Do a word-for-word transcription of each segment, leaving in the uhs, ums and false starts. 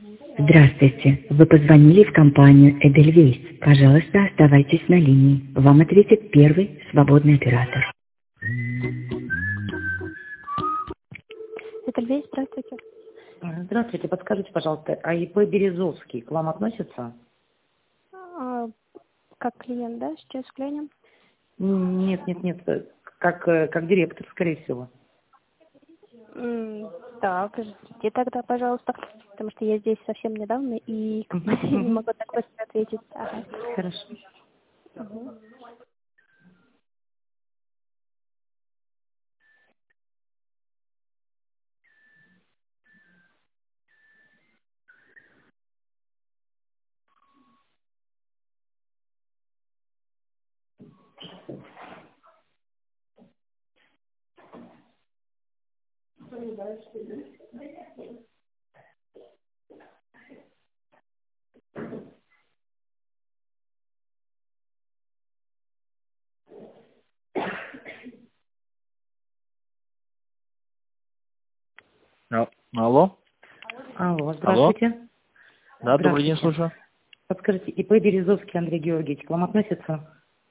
Здравствуйте. Вы позвонили в компанию Эдельвейс. Пожалуйста, оставайтесь на линии. Вам ответит первый свободный оператор. Эдельвейс, здравствуйте. Здравствуйте, подскажите, пожалуйста, а ИП Березовский к вам относится? А, как клиент, да? Сейчас глянем. Нет, нет, нет, как, э, как директор, скорее всего. М, Так, ждите тогда, пожалуйста, потому что я здесь совсем недавно и как бы не могу так быстро ответить. Ага. Хорошо. Мгм. А- Алло? Алло, Алло? здравствуйте. Да, добрый день, Здравствуйте. слушаю. Подскажите, ИП Березовский Андрей Георгиевич к вам относится?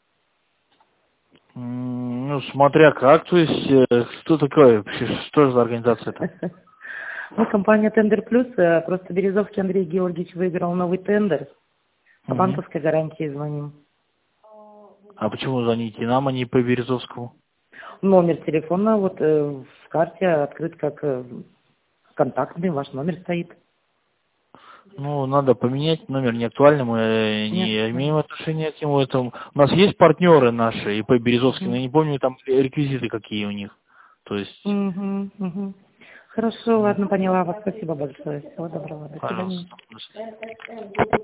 М, Ну, смотря как, то есть, э, что такое, вообще, что же за организация это? Мы компания Тендер Плюс, э, просто Березовский Андрей Георгиевич выиграл новый тендер. По Мгм. банковской гарантии звоним. А почему звоните нам, а не по Березовскому? Номер телефона вот э, в карте открыт как э, контактный, ваш номер стоит. Ну, надо поменять, номер не актуальный, мы э, Нет. не имеем отношения к нему. Это... У нас есть партнеры наши, и по Березовский, но Мгм. я не помню там реквизиты какие у них. То есть, Мгм, мгм. Хорошо, м, ладно, поняла вас. Спасибо большое. Всего доброго. До свидания. пожалуйста.